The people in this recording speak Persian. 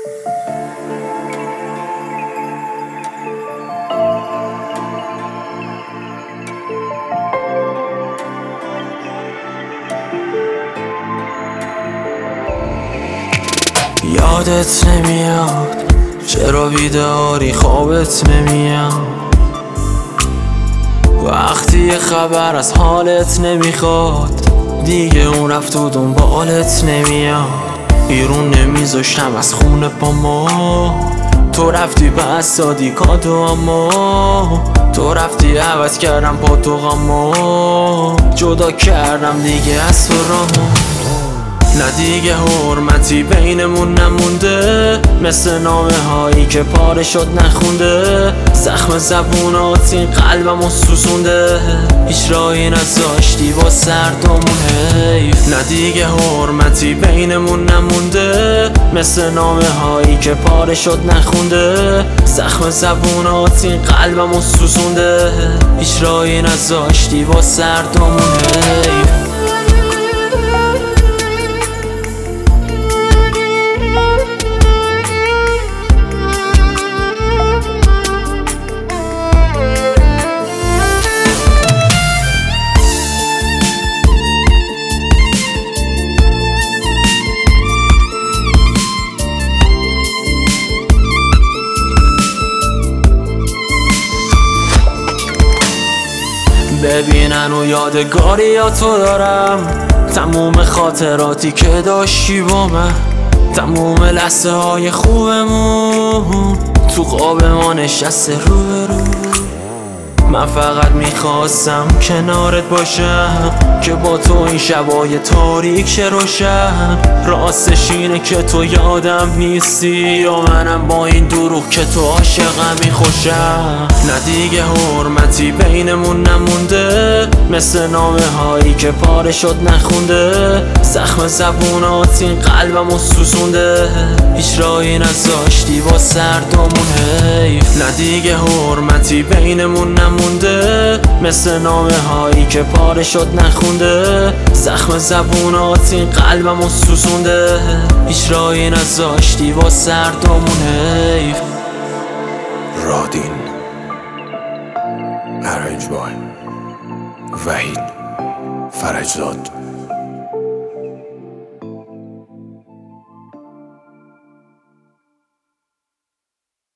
یادت نمیاد چرا بیداری خوابت نمیاد وقتی یه خبر از حالت نمیخواد دیگه اون رفت و دنبالت نمیاد بیرون نمیذاشتم از خونه با ما تو رفتی بس دادی کادو اما تو رفتی عوض کردم با تو غما جدا کردم دیگه از تو رامو نه دیگه حرمتی بینمون نمونده مثل نامه هایی که پاره شد نخونده زخم زبونات این قلبمو سوزونده هیچ راهی نذاشتی با سردمون حیف نه دیگه حرمتی بینمون نمونده مثل نامه هایی که پاره شد نخونده زخم زبونات این قلبمو سوزونده هیچ راهی نذاشتی با سردمون حیف ببینن و یادگاریاتو دارم تموم خاطراتی که داشتی با من تموم لحظه های خوبمون تو خواب ما نشسته روبرو من فقط میخواستم کنارت باشم که با تو این شبای تاریک شه روشن راستش اینه که تو یادم نیستی و منم با این دروغ که تو عاشقمی خوشم نه دیگه حرمتی بینمون نمونده مثل نامه هایی که پاره شد نخونده زخم زبونات این قلبمو سوزونده هیچ راهی نذاشتی با سردمون حیف نه دیگه حرمتی بینمون نمونده مثل نامه هایی که پاره شد نخونده زخم زبونات این قلبمو سوزونده هیچ راهی نذاشتی با سردمون حیف رادین ارنج بای وحید فرجزاد